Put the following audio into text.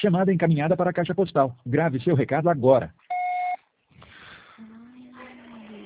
Chamada encaminhada para a caixa postal. Grave seu recado agora.